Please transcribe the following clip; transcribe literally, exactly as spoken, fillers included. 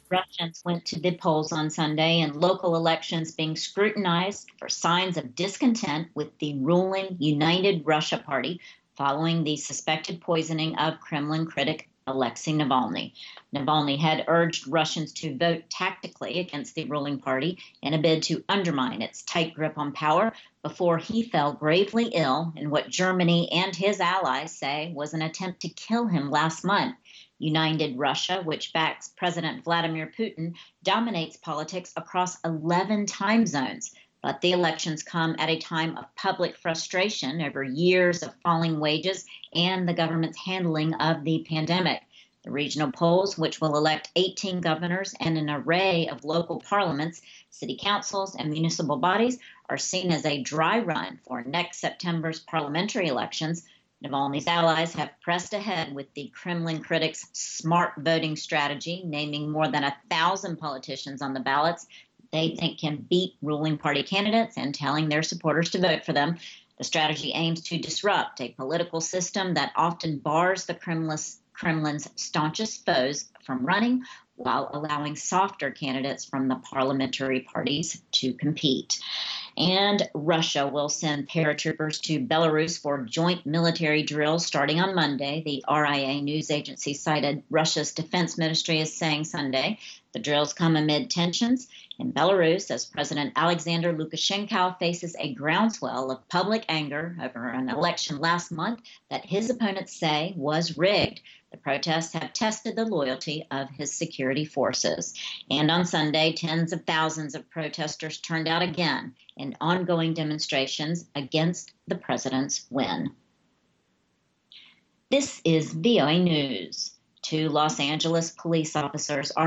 Russians went to the polls on Sunday and local elections being scrutinized for signs of discontent with the ruling United Russia Party following the suspected poisoning of Kremlin critic Alexei Navalny. Navalny had urged Russians to vote tactically against the ruling party in a bid to undermine its tight grip on power before he fell gravely ill in what Germany and his allies say was an attempt to kill him last month. United Russia, which backs President Vladimir Putin, dominates politics across eleven time zones. But the elections come at a time of public frustration over years of falling wages and the government's handling of the pandemic. The regional polls, which will elect eighteen governors and an array of local parliaments, city councils, and municipal bodies, are seen as a dry run for next September's parliamentary elections. Navalny's allies have pressed ahead with the Kremlin critics' smart voting strategy, naming more than a thousand politicians on the ballots they think can beat ruling party candidates and telling their supporters to vote for them. The strategy aims to disrupt a political system that often bars the Kremlin's, Kremlin's staunchest foes from running, while allowing softer candidates from the parliamentary parties to compete. And Russia will send paratroopers to Belarus for joint military drills starting on Monday. The R I A news agency cited Russia's defense ministry as saying Sunday. The drills come amid tensions in Belarus as President Alexander Lukashenko faces a groundswell of public anger over an election last month that his opponents say was rigged. The protests have tested the loyalty of his security forces. And on Sunday, tens of thousands of protesters turned out again in ongoing demonstrations against the president's win. This is V O A News. Two Los Angeles police officers are